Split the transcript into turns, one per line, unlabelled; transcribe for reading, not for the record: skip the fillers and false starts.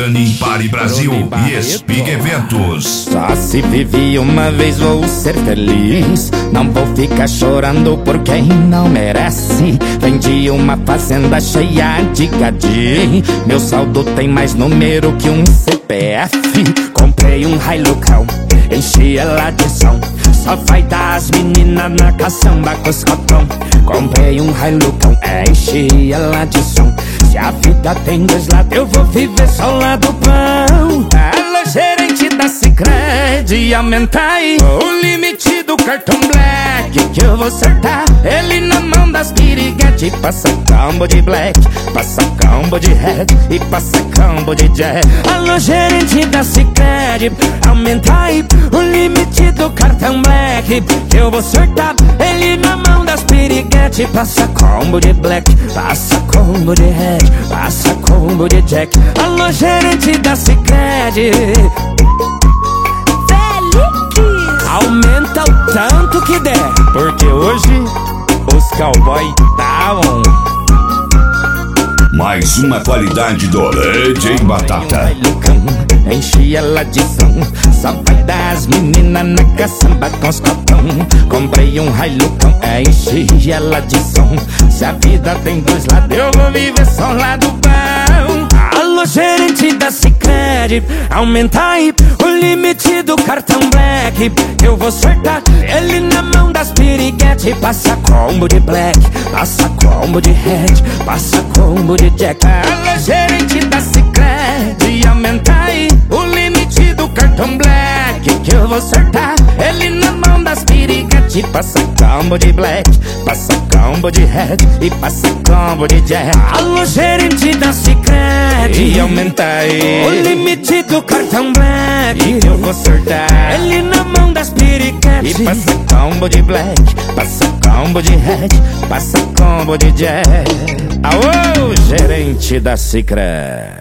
Dani Pare Brasil e Speak Eventos.
Só se vive uma vez, vou ser feliz. Não vou ficar chorando por quem não merece. Vendi uma fazenda cheia de gadi. Meu saldo tem mais número que um CPF. Comprei um Hilucão, enchi ela de som. Só vai dar as meninas na caçamba com os cotão. Comprei um Hilucão, enchi ela de som. Se a vida tem dois lados, eu vou viver só lá do pão. Alô, gerente da Sicredi, aumenta aí o limite do cartão Black, que eu vou acertar ele na mão das piriguete. Passa combo de Black, passa combo de Red e passa combo de Jack. Alô, gerente da Sicredi, aumenta aí o limite do cartão Black, que eu vou acertar ele na mão das piriguete. Passa combo de Black, passa combo de Red, passa combo de Jack. Alô, gerente da Sicredi, aumenta o tanto que der, porque hoje os cowboy tá on.
Mais uma qualidade do Leite em Batata.
Enchi ela de som, só vai dar as meninas na caçamba com os copão. Comprei um Hilucão, enchi ela de som. Se a vida tem dois lados, eu vou viver só lá do pão. Alô, gerente da Sicredi, aumenta aí o limite do cartão Black, eu vou acertar ele na mão das piriguete. Passa combo de Black, passa combo de Red, passa combo de Jack. Alô, gerente da Sicredi, aumenta aí o limite do cartão Black, que eu vou acertar ele na mão das piriguete. Passa combo de Black, passa combo de Red e passa combo de Jack. Alô, gerente da Sicredi, aumenta aí o limite do cartão Black, que eu vou acertar ele na mão das piriguete. E passa combo de Black, passa combo de Red, passa combo de Jack. Alô, gerente da Sicredi.